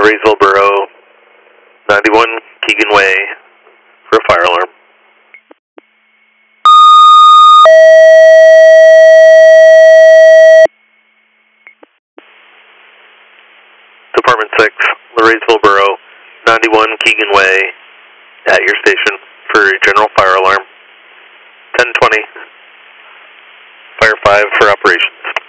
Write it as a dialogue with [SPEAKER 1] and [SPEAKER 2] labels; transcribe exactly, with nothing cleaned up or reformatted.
[SPEAKER 1] Lorraisville Borough, ninety-one Keegan Way, for a fire alarm. Department six, Lorraisville Borough, ninety-one Keegan Way, at your station for a general fire alarm. ten twenty, Fire five for operations.